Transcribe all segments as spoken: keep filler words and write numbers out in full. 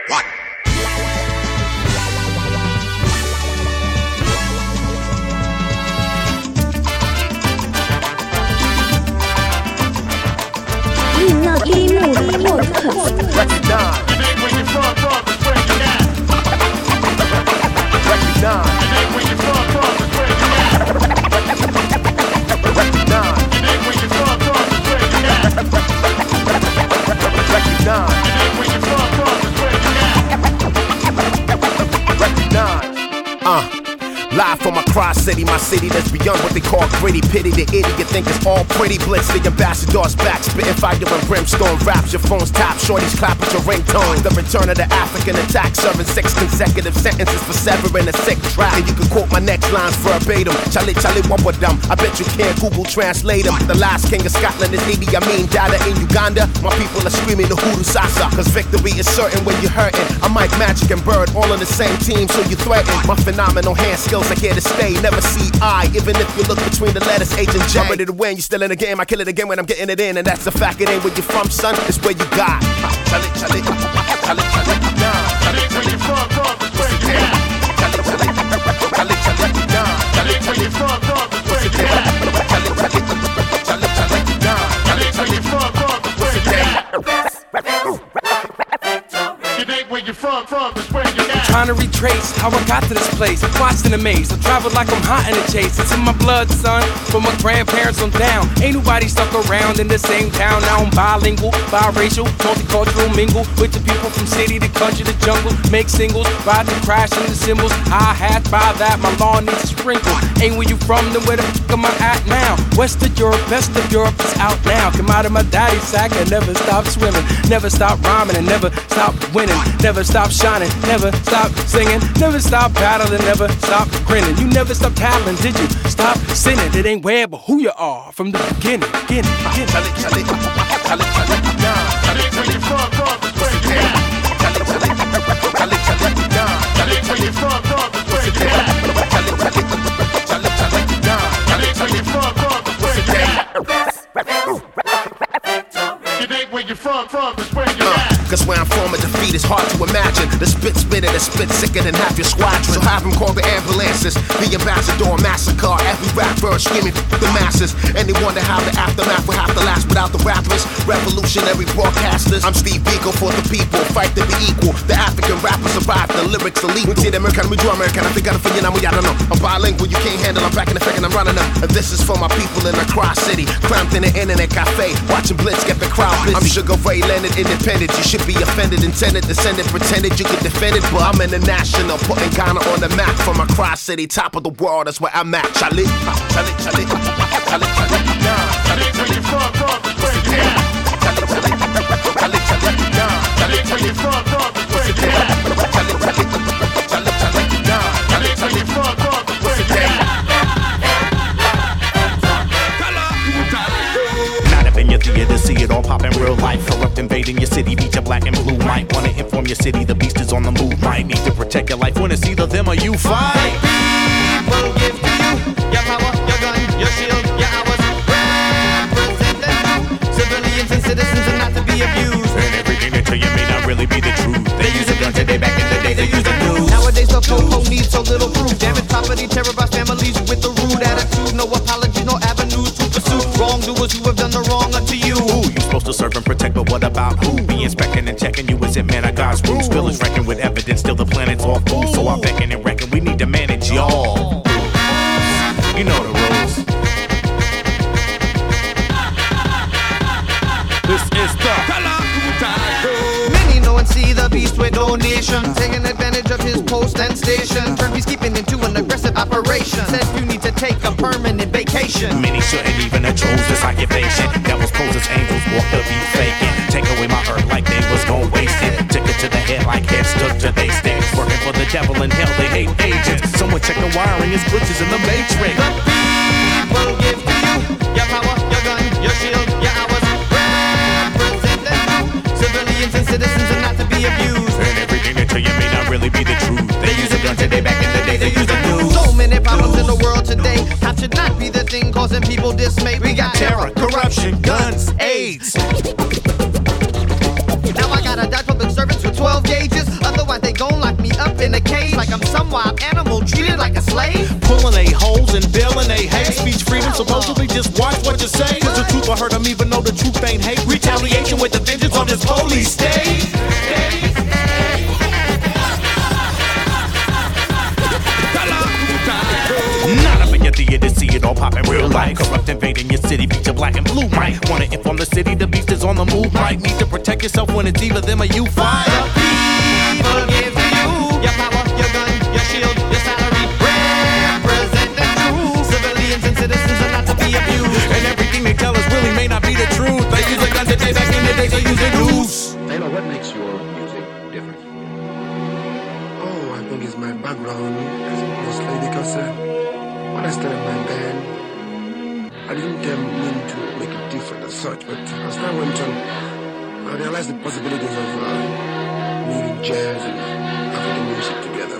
What? Uh, live from across city, my city that's beyond what they call gritty. Pity the idiot think it's all pretty. Blitz the ambassador's back, spitting fire and brimstone raps. Your phone's top, shorties clap at your ringtone. The return of the African attack, serving six consecutive sentences for severing a sick track. And you can quote my next lines verbatim. Charlie, Charlie, what with them? I bet you can't Google translate them. The last king of Scotland is Idi Amin Dada in Uganda. My people are screaming the hoodoo sasa, cause victory is certain when you're hurting. I'm Mike Magic and Bird, all on the same team, so you threaten. My phenomenal hand skills are here to stay. Never see I, even if you look between the letters H and J. I'm ready to win, you still in the game. I kill it again when I'm getting it in, and that's the fact. It ain't where you from, son, it's where you got. Charlie, Charlie, Charlie, Charlie, Charlie, Charlie, from, from, where you at? Charlie, Charlie, Charlie, Charlie, Charlie, Charlie, from, from, where you at? Charlie, Charlie, Charlie, Charlie, Charlie, from, from, where you at? You ain't where you from, from, it's where you at. Trying to retrace how I got to this place. Watched in a maze. I travel like I'm hot in the chase. It's in my blood, son. From my grandparents on down. Ain't nobody stuck around in the same town. Now I'm bilingual, biracial, multicultural, mingle with the people from city to country to jungle. Make singles, ride and crash in the cymbals. I had by that, my lawn needs a sprinkle. Ain't where you from, then where the fuck am I at now? West of Europe, best of Europe is out now. Come out of my daddy's sack and never stop swimming. Never stop rhyming and never stop winning. Never stop shining, never stop singing. Never stop battling, never stop grinning. You never stop tattling, did you? Stop sinning. It ain't where but who you are from the beginning, beginning, beginning. Charlie, Charlie, Charlie, Charlie, Charlie, Charlie, from, from, where you at? Charlie, Charlie, Charlie, Charlie, Charlie, Charlie, from, from, where you at? Charlie, Charlie, Charlie, Charlie, Charlie, from, from, where you at? You ain't where you from, from, it's where you at. Cause where I'm from, a defeat is hard to imagine. The spit spitter, the spit sicker than half your squadron. So have them call the ambulances. The ambassador massacre. Every rap verse screaming f*** the masses. And they wonder how the aftermath will have to last without the rappers. Revolutionary broadcasters. I'm Steve Biko for the people. Fight to be equal. The African rappers survive. The lyrics elite. We see the American, we do American. I think I don't figure out, I don't know. I'm bilingual, you can't handle. I'm back in effect and I'm running up. And this is for my people in the Cross City. Cramped in the internet cafe. Watching Blitz get the crowd busy. I'm Sugar Ray Leonard, independent. You should be offended, intended, descended, pretended you could defend it, but I'm international, putting Ghana on the map from across city, top of the world. That's where I'm at. Charlie, Charlie, Charlie, Charlie, Charlie, Charlie, Charlie, from, from, where you at? Charlie, Charlie, Charlie, Charlie, Charlie, Charlie, from, from, where you at? Charlie, Charlie, Charlie, Charlie, Charlie, Charlie, from, from, where you at? In your theater, see it all pop in real life. Corrupt invading your city, beat your black and blue. Might wanna inform your city, the beast is on the move. Might need to protect your life when it's either them or you. Fight. People give to you your power, your gun, your shield, your hours. Represent them, civilians and citizens are not to be abused. And everything they tell you may not really be the truth. They use a gun today, back in the day they used a news. Nowadays the po-po needs so little proof. Damage property, terrorize families with the rude attitude. No apologies, no avenues to pursue. Wrongdoers who have done the wrong unto you. Who you supposed to serve and protect, but what about who? Be inspecting and checking you, is it man of God's rules? Village reckon with evidence, still the planet's all food. So I beckon and reckon we need to manage y'all. You know the rules. This is the Many know and see the beast with donations, taking advantage of his post and station. Turn peacekeeping into an aggressive operation. Said you need to take a permanent vacation. Many shouldn't even have chose this occupation. Devils pose as angels, walk the beat faking. Take away my earth like they was gon' waste it. Took it to the head like heads took to they sticks. Working for the devil in hell, they hate agents. Someone check the wiring, it's glitches in the matrix. The people give to you your power, your gun, your shield, your hours. Represent them, civilians and citizens are not to be abused. And everything they tell you may not really be the truth. They use a gun today, back in the day they used a news. So many problems in the world today. Cop should not be the thing causing people dismay. We got terror, corruption, guns, AIDS. Now I gotta dodge public servants with twelve gauges. some wild animal treated like a slave? Pulling they holes and bailing they hay. Speech freedom, supposedly just watch what you say. Cause the truth will hurt them even though the truth ain't hate. Retaliation with the vengeance on this police state. Not up in your theater, see it all pop in real life. Corrupt invading your city, beat your black and blue. Might wanna inform the city, the beast is on the move. Might need to protect yourself when it's either them or you. Fire. People give to you your power, your gun, your shield, your salary. Represent the truth. Civilians and citizens are not to be abused. And everything they tell us really may not be the truth. They use a gun today, back in the days they used a noose. Taylor, what makes your music different? Oh, I think it's my background, as most lady can say. When I started my band, I didn't um, mean to make it different as such, but as time went on, I realized the possibilities of uh, meeting jazz and African music together.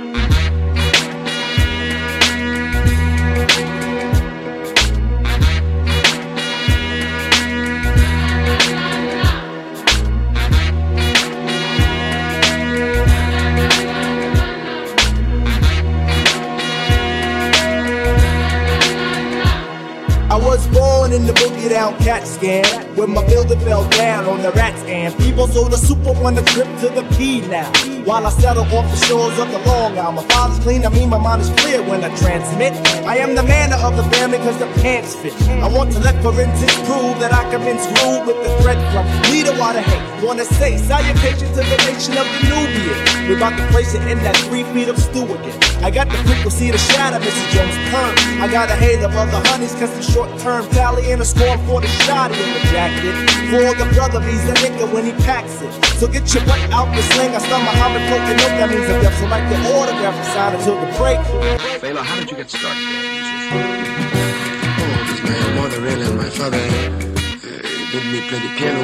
I was born in the boogie down cat scan, when my building fell down on the rat scan. People sold a super on the trip to the P now, while I settle off the shores of the Long Island. My father's clean, I mean my mind is clear when I transmit. I am the man of the family cause the pants fit. I want to let forensics prove that I can been screwed with the thread from leader water hate. Wanna say salutation to the nation of the Nubians. We're about to place it in that three feet of stew again. I got the frequency to shatter Missus Jones' perm. I got a hate of other honeys cause the short term tally and a score for the shotty in the jacket. For the brother, he's a nigga when he packs it. So get your butt out the sling. I start my Muhammad poking up, that means I'm deaf. So like the autograph and sign until the break. Taylor, how did you get started as a musician? Oh, it was my mother really and my father uh, made me play the piano.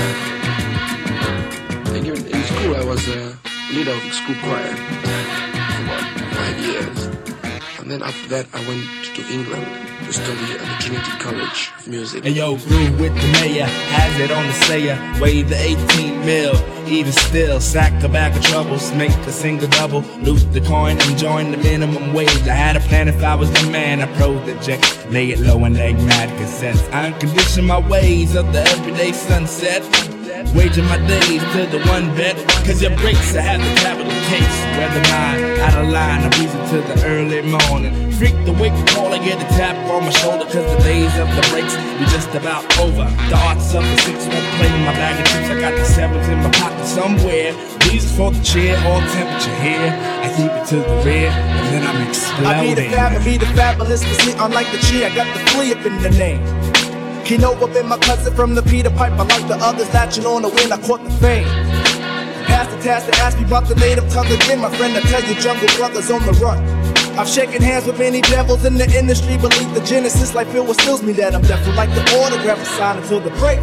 Uh, and even in school, I was a uh, leader of the school choir for about five years. And then after that, I went to England to study at the Trinity College of Music. And yo, groove with the mayor, has it on the sayer, wave the eighteen mil, even still, sack a bag of troubles, make a single double, loot the coin and join the minimum wage. I had a plan if I was the man, I project, lay it low and leg mad cassettes. I uncondition my ways of the everyday sunset, waging my days to the one bet, cause your breaks I have the capital case. Whether mine, out of line, I breeze into the early morning. Freak the wake call, I get a tap on my shoulder, cause the days of the breaks be just about over. The arts of the six won't play in my bag of chips, I got the sevens in my pocket somewhere. These for the chair, all temperature here. I keep it to the rear, and then I'm exploding. I be the fab, I be the fabulous, but see, unlike the chi, I got the flea up in the name. Kino up in my cousin from the Peter Piper, like the others latching on the wind, I caught the fame. Pass the task to ask me about the native tongue again, my friend, I tell you, Jungle Brothers on the run. I've shaken hands with many devils in the industry, believe the genesis like Phil stills me that I'm deaf, like the autograph is signed until the break.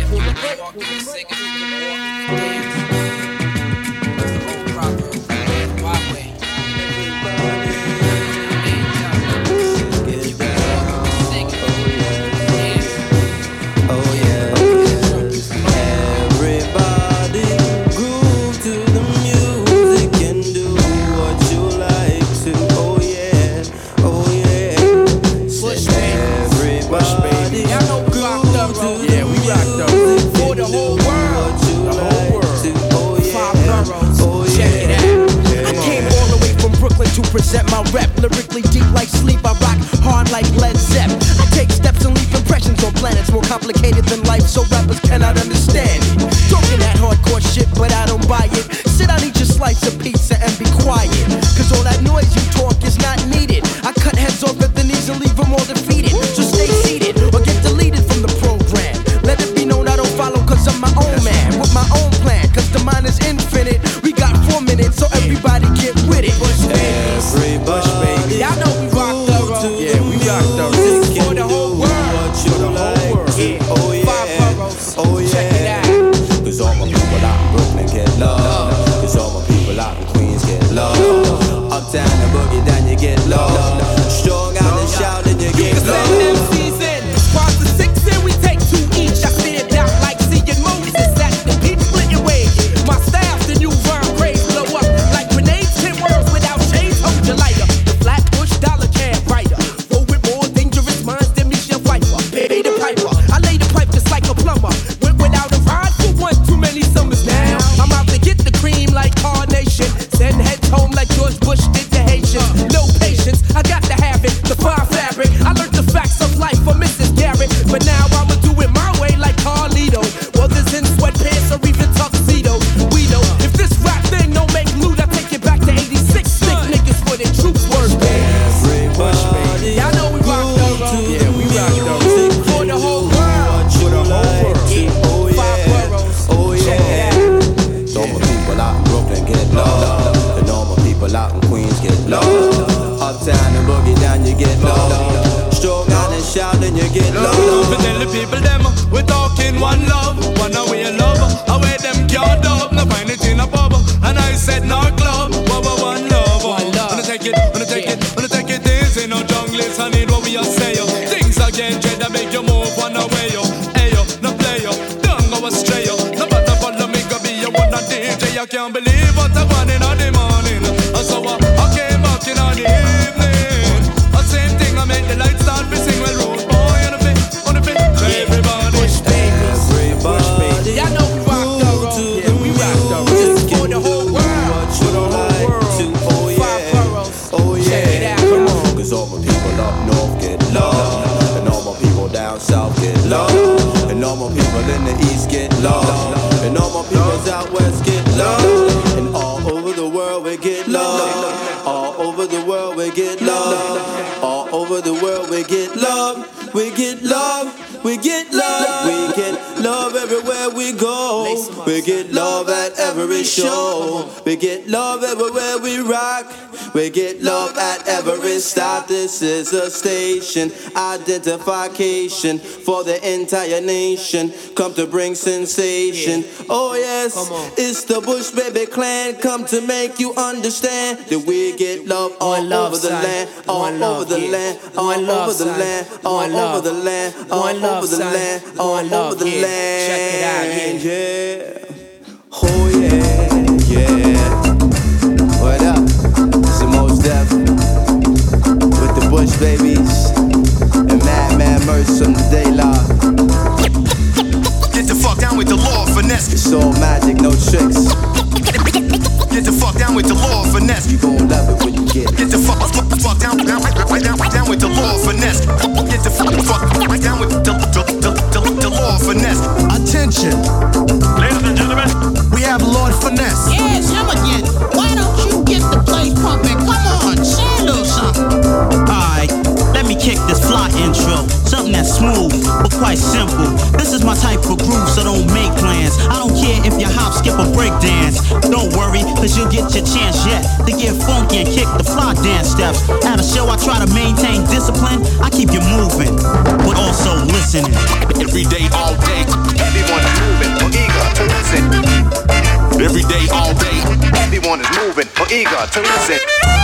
To present my rep, lyrically deep like sleep, I rock hard like Led Zepp. I take steps and leave impressions on planets more complicated than life, so rappers cannot understand it. Talking that hardcore shit, but I don't buy it. Sit down, eat your slice of pizza and be quiet, cause all that noise you talk is not needed. I cut heads off at the knees and leave them all defeated. So stay seated or get deleted from the program. Let it be known I don't follow cause I'm my own man, with my own plan, cause the mind is infinite. We got four minutes, so everybody get with it. Everybody, y'all know we rock thorough. Yeah, we rock thorough. This is for the whole world. For the whole world. Yeah. Oh yeah. Five boroughs. Oh yeah. Check it out. Cause all my people out in Brooklyn get love. Cause all my people out in Queens get love. Uptown and boogie down you get love. Strong out and shout and you get love. Send them season. Squads of six and we take two each. I stand out like seeing movies. It's at the beach splitting waves. My style's the new rhyme craze. Blow up like grenades. Ten words without shades. low. Uptown and boogie down, you get low. Stroke out and shout and you get low. We tell the people them we talking one love, one away love. Away them can't dub, no find it in a pub. And I said no club, one one love. Wanna take it, wanna take it, wanna take it easy. No junglist, I need what we are say. Things again, dread that make you move one away. Hey yo, no play yo, don't go astray yo. No matter follow me, go be your one a D J. I can't believe what I want in the morning. And so I, I came back in the evening. The same thing, I make the lights start to sing. Well, road boy on the fit, on the fit. Everybody, Bush babies, Bush babies. Y'all know we rock the road, yeah, we rock the road. This is for the whole world, for the whole world. Five boroughs, oh yeah. Check it out, come on. Cause all my people up north get love, and all my people down south get love, and all my people in the east get love, and all my people out west get love, and all over the world we get love, all over the world we get love, all over the world we get love, we get love. We get love, we get love everywhere we go. We get love at every show. We get love everywhere we rock. We get love at every stop. This is a station identification for the entire nation. Come to bring sensation. Oh yes, it's the Bush Baby Clan. Come to make you understand that we get love all love, over the son. land, all One love, over the yeah. land, all One love, over the son. land, all One love. over the land, all One love, over the son. land, all One love, over the yeah. land. Check it out, yeah. Yeah. Oh yeah, yeah. What up? It's the Most Def with the Bush Babies and Madman Merch from the Day Law. Get the fuck down with the law of finesse. It's all magic, no tricks. Get the fuck down with the law of finesse. You gon' love it when you get it. Get the fuck, fuck, fuck down, down, down, down, down with the law of finesse. Get the fuck, fuck down with the, the, the, the, the law of finesse. Attention, Ladies and gentlemen, we have Lord Finesse. Yes, him again. Why don't you get the place pumping? Come on, say a little something. Alright, let me kick this fly intro. Something that's smooth, but quite simple. This is my type of groove, so don't make plans. I don't care if you hop, skip, or break dance. Don't worry, cause you'll get your chance yet to get funky and kick the fly dance steps. At a show, I try to maintain discipline. I keep you moving, but also listening. every day, all day, everyone is moving, or eager to listen. Every day, all day, everyone is moving, or eager to listen.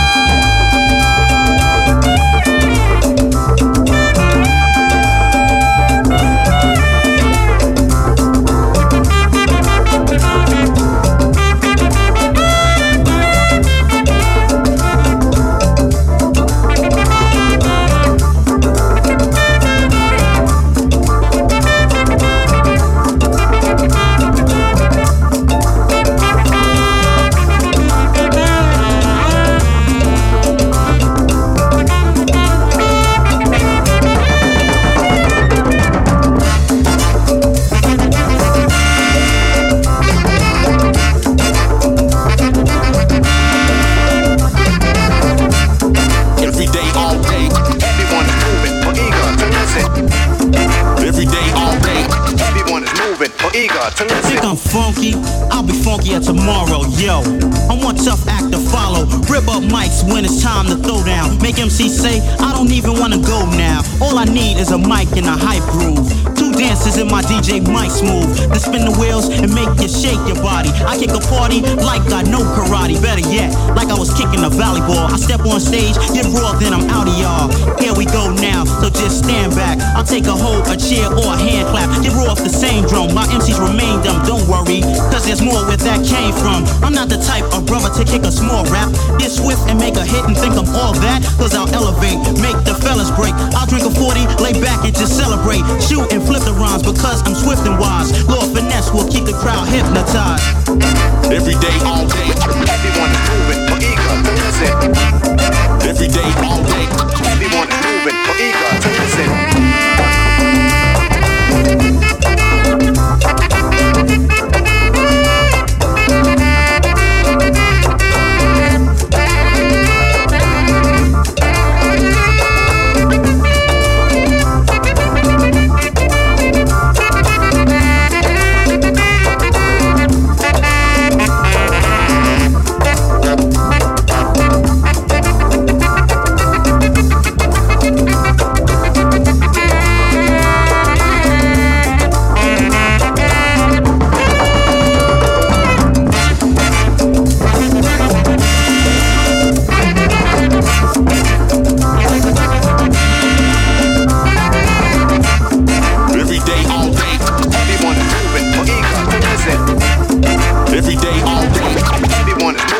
Think I'm funky? I'll be funkier tomorrow, yo. I want tough act to follow. Rip up mics when it's time to throw down. Make M C say, I don't even wanna go now. All I need is a mic and a hype groove. Two dances in my D J mic smooth. Then spin the wheels and make you shake your body. I kick a party like I know karate. Better yet, like I was kicking a volleyball. I step on stage, get raw, then I'm out of y'all. Here we go now, so just stand back. I'll take a hold, a chair, or a hand clap. Get raw off the same drum. My M Cs remain dumb, don't worry, cause there's more where that came from. I'm not the type of brother to kick a small rap. Get swift and make a hit and think I'm all that. Cause I'll elevate, make the fellas break. I'll drink a forty, lay back and just celebrate. Shoot and flip the rhymes because I'm swift and wise. Lord Finesse will keep the crowd hypnotized. Every day, all day, everyone is moving, or eager to listen. Every day, all day, everyone is moving, or eager to listen.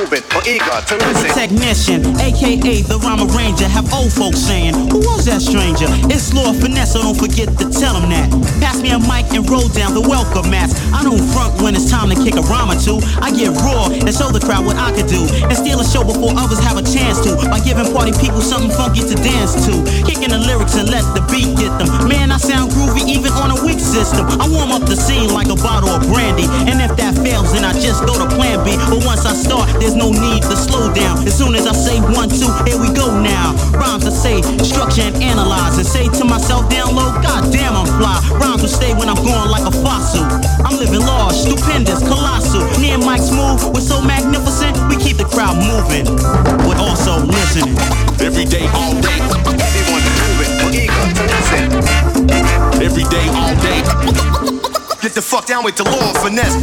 moving or eager to listen. Technician, aka the rhyme arranger, have old folks saying, who was that stranger? It's Lord Finesse, so don't forget to tell him that. Pass me a mic and roll down the welcome mats. I don't front when it's time to kick a rhyme or two. I get raw and show the crowd what I could do, and steal a show before others have a chance to, by giving party people something funky to dance to. Kicking the lyrics and let the beat get them. Man, I sound groovy even on a weak system. I warm up the scene like a bottle of brandy, and if that fails, then I just go to plan B. But once I start, there's no need to slow down. As soon as I say one, two, here we go now. Rhymes I say, structure and analyze, and say to myself down low, God damn, I'm fly. Rhymes will stay when I'm going like a fossil. I'm living large, stupendous, colossal. Me and Mike Smooth, we're so magnificent, we keep the crowd moving, but also listening. Every day, all day, everyone moving or eager to listen. Every day, all day. Get the fuck down with the Lord Finesse.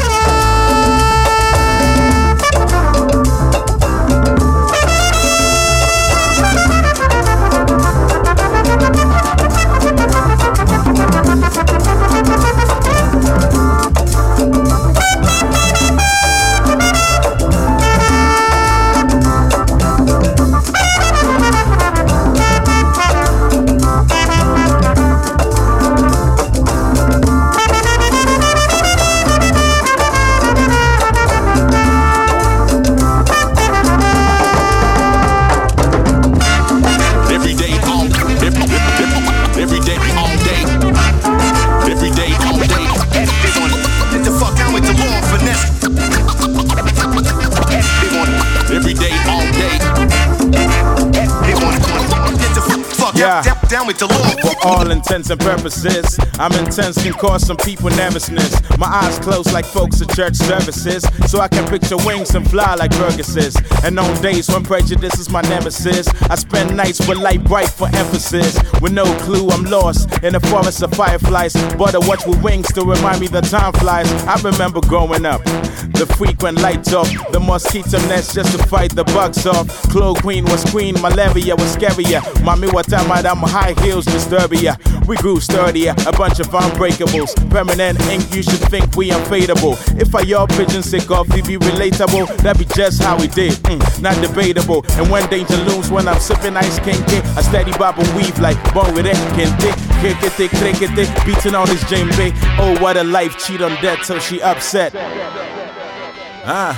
Down with the law. For all intents and purposes, I'm intense, can cause some people nervousness. My eyes closed like folks at church services, so I can picture wings and fly like Fergus's. And on days when prejudice is my nemesis, I spend nights with light bright for emphasis. With no clue, I'm lost in a forest of fireflies, but I watch with wings to remind me that time flies. I remember growing up, the frequent light talk, the mosquito nest just to fight the bugs off. Chloroquine was queen, malaria was scarier. Mommy, what time I am high heels disturbia. We grew sturdier, a bunch of unbreakables. Permanent ink, you should think we unfadable. If I y'all pigeon sick off, we be relatable. That be just how we did, mm, not debatable. And when danger looms, when I'm sipping ice kinky, I steady bob and weave like born with it, kente. Crickety, crickety, beating on this djembe. Oh, what a life, cheat on death till she upset. Ah.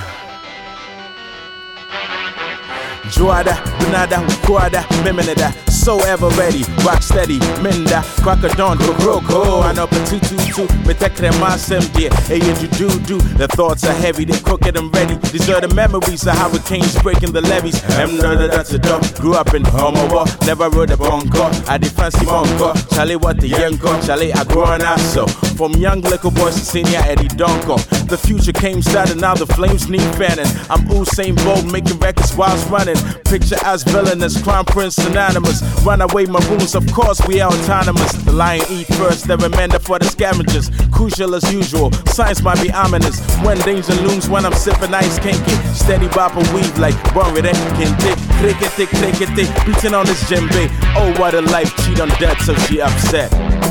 Juada, Bunada, Quada, Miminida, so ever ready, rock steady, Minda, Crocodon, Kroko, I know two two two, Metekreman Semdia, hey, you do do, the thoughts are heavy, they're crooked and ready. These are the memories of hurricanes breaking the levees. I'm not that's a dog, grew up in Homo, never rode a bongo, I did fancy bongo, Charlie what the young go, Charlie I grew on up so. From young little boys to senior Eddie Donko, the future came started, now the flames need fanning. I'm Usain Bolt making records whilst running. Picture as villainous, crime prince synonymous. Runaway maroons, of course we are autonomous. The lion eat first, the remainder for the scavengers. Crucial as usual, signs might be ominous. When danger looms, when I'm sipping ice kinky. Steady bop and weave like born with it, kente. Crickety, crickety, beating on this djembe. Oh, what a life, cheat on death, so she upset.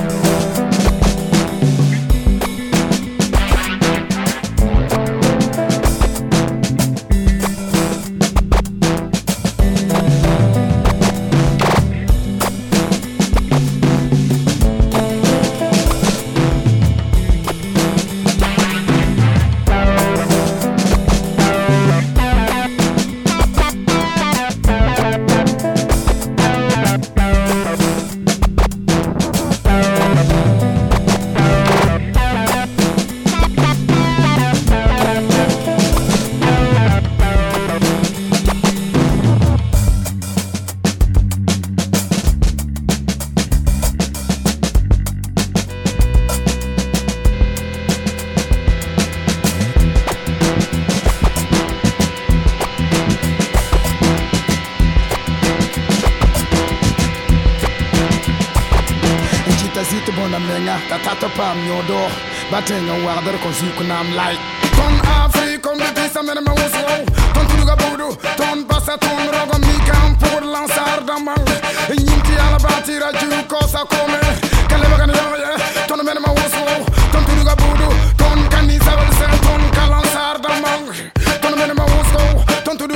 Batenga wader kon zoeken naam like Ton Afri, kon de tisa met me ozo Ton tuduga bodo, ton passa ton rogo Mikam pour lançar damang Yinti ala batira ju kosa come Kale bagana yoye, ton met me ozo Ton tuduga bodo, ton kanisa vel sen Ton ka lançar damang Ton met me ozo, ton tuduga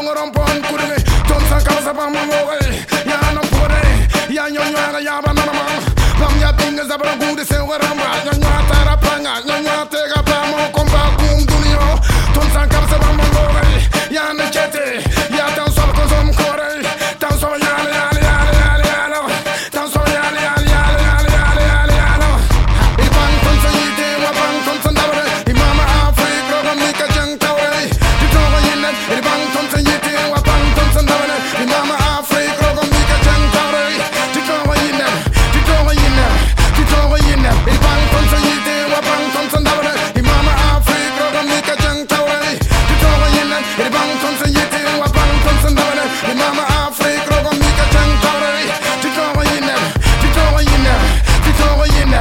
Tongo rompon kudere, ton san causa pa mangore. Ya no pore, ya nyonyo ya ba na ma. Pam ya tinga za bra gude se waramba. Nyonyo tara panga, nyonyo tega pa mo komba kum dunio. Ton san causa pa mangore. Ya ne chete, ya tan sol con som kore. Tan sol ya ya ya ya ya no. Tan sol ya ya ya ya ya ya ya no. Il pan con sa yite wa pan con sa dabre. Imama Afrika con mika jang tawre. Di togo yinne, il pan con sa yite wa pan con sa dabre. Imama Afrika con mika jang tawre. Di togo yinne, di togo yinne, di togo yinne. Il pan con sa yite wa pan con sa dabre. Imama Afrika con mika jang tawre. Di togo yinne, il pan con sa yite wa pan con sa dabre. Imama Afrika con mika jang tawre. Di togo yinne, di togo yinne, di togo yinne.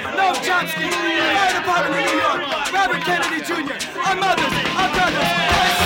Chomsky, Fire Department in New York, Robert Kennedy Junior, our mothers, our brothers,